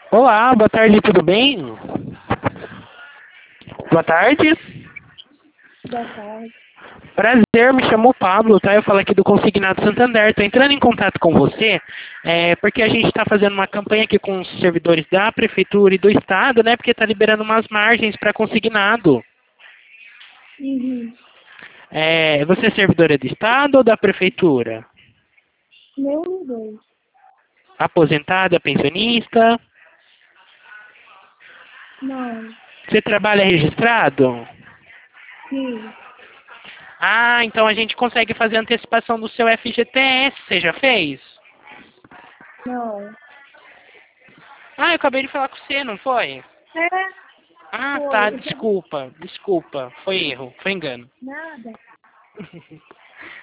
Olá, boa tarde, tudo bem? Boa tarde. Boa tarde. Prazer, me chamo Pablo, tá? Eu falo aqui do Consignado Santander. Tô entrando em contato com você, porque a gente está fazendo uma campanha aqui com os servidores da Prefeitura e do Estado, né? Porque tá liberando umas margens para consignado. Uhum. Você é servidora do Estado ou da Prefeitura? Nenhum dos dois. Aposentada, pensionista? Não. Você trabalha registrado? Sim. Ah, então a gente consegue fazer antecipação do seu FGTS, você já fez? Não. Ah, eu acabei de falar com você, não foi? É, Ah, tá, foi. desculpa. Foi erro, foi engano. Nada.